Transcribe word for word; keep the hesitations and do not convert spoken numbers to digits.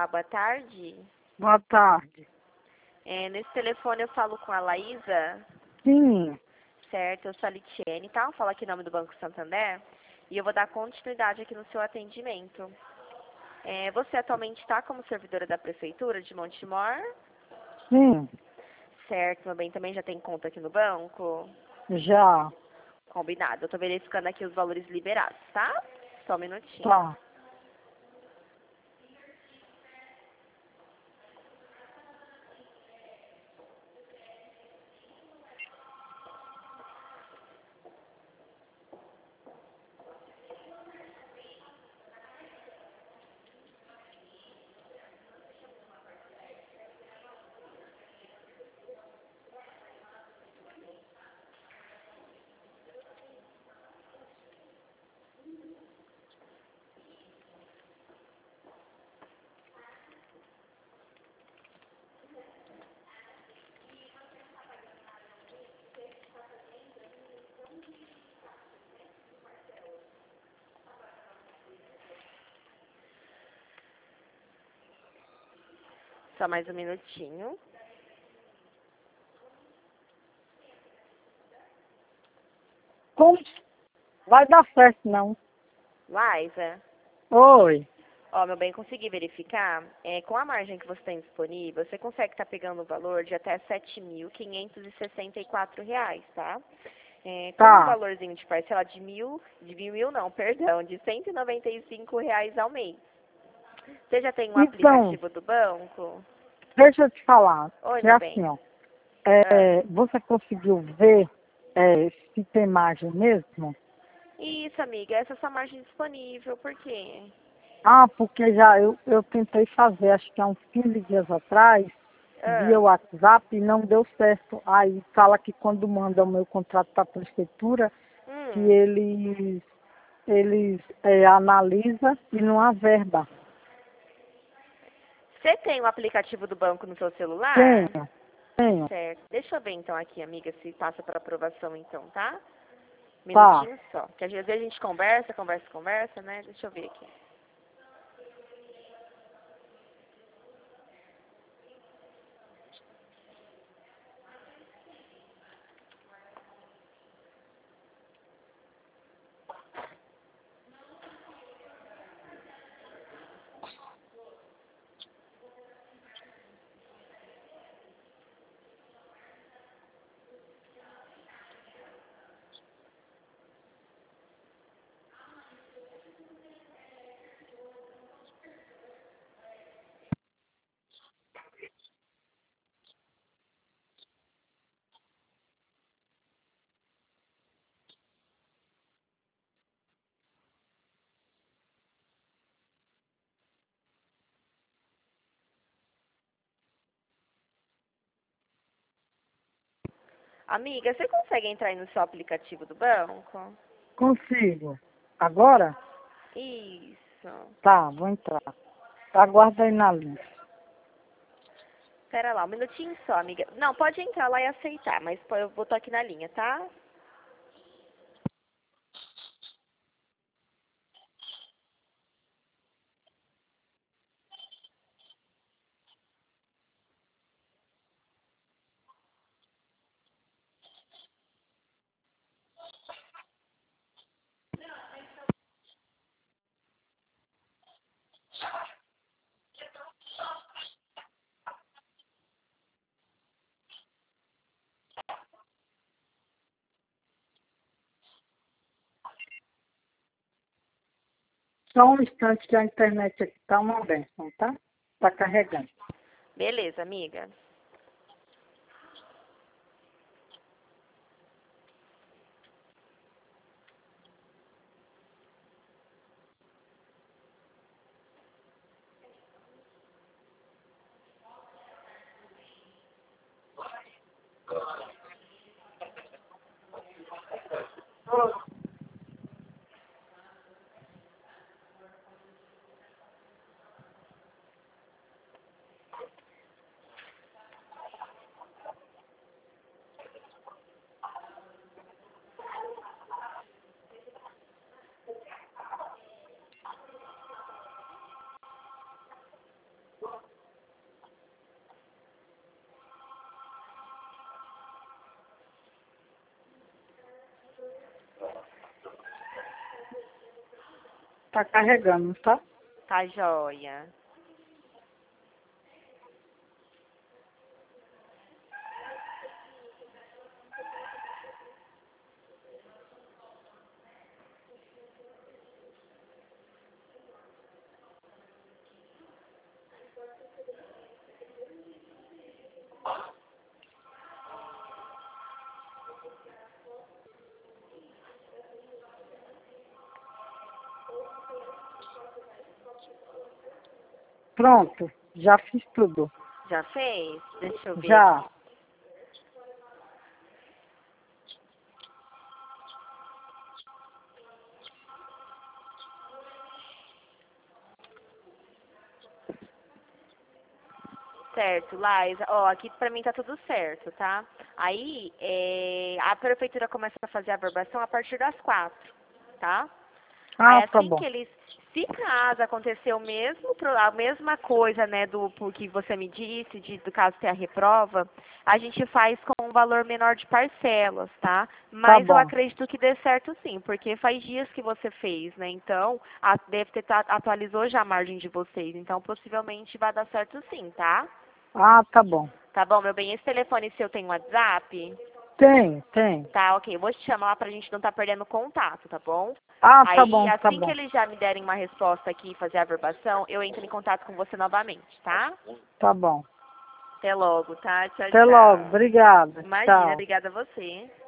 Olá, boa tarde. Boa tarde. É, nesse telefone eu falo com a Laísa. Sim. Certo, eu sou a Litiene, tá? Eu falo aqui em nome do Banco Santander. E eu vou dar continuidade aqui no seu atendimento. É, você atualmente está como servidora da Prefeitura de Montemor? Sim. Certo, meu bem, também já tem conta aqui no banco? Já. Combinado. Eu tô verificando aqui os valores liberados, tá? Só um minutinho. Tá. Só mais um minutinho. Como? Vai dar certo, não. Laísa, Oi. ó, meu bem, consegui verificar. É, com a margem que você tem disponível, você consegue estar pegando o valor de até sete mil quinhentos e sessenta e quatro reais, tá? É, com um Tá. valorzinho de parcela de mil, de mil, mil não, perdão, de cento e noventa e cinco reais ao mês. Você já tem um Então, aplicativo do banco? deixa eu te falar. Oi, É meu assim, bem. ó. Ah, É, você conseguiu ver é, se tem margem mesmo? isso, amiga, essa é a sua margem disponível, por quê? Ah, porque já eu, eu tentei fazer, acho que há uns quinze dias atrás, via Ah, WhatsApp e não deu certo. Aí fala que quando manda o meu contrato para a prefeitura, que hum, eles, eles é, analisam e não há verba. você tem o aplicativo do banco no seu celular? Tenho, tenho. Certo. Deixa eu ver então aqui, amiga, se passa para aprovação então, tá? Tá. Minutinho só. Que às vezes a gente conversa, conversa, conversa, né? Deixa eu ver aqui. Amiga, você consegue entrar aí no seu aplicativo do banco? Consigo. Agora? Isso. Tá, vou entrar. Aguarda aí na lista. Pera lá, um minutinho só, amiga. Não, pode entrar lá e aceitar, mas pô, eu vou tô aqui na linha, tá? Só um instante que a internet aqui tá uma bênção, tá? Tá carregando. Beleza, amiga. Tá carregando, tá? Tá joia. Pronto, já fiz tudo. Já fez? Deixa eu ver Já. aqui. Certo, Laisa. Ó, aqui pra mim tá tudo certo, tá? Aí, é, a prefeitura começa a fazer a averbação a partir das quatro, tá? Aí Ah, tá assim bom. que eles, se caso aconteceu o mesmo, pro- a mesma coisa, né, do por que você me disse, de, do caso ter a reprova, a gente faz com um valor menor de parcelas, tá? Tá Mas eu bom. acredito que dê certo sim, porque faz dias que você fez, né? Então, a- deve ter ta- atualizou já a margem de vocês, então possivelmente vai dar certo sim, tá? Ah, tá bom. Tá bom, meu bem? Esse telefone seu tem WhatsApp? Tem, tem. Tá, ok. Eu vou te chamar lá pra gente não estar perdendo contato, tá bom? Ah, tá Aí, bom, tá assim que bom. eles já me derem uma resposta aqui e fazer a averbação, eu entro em contato com você novamente, tá? Tá bom. Até logo, tá? Tchau, Até logo. tchau. Obrigada. Imagina, Tchau. obrigada a você.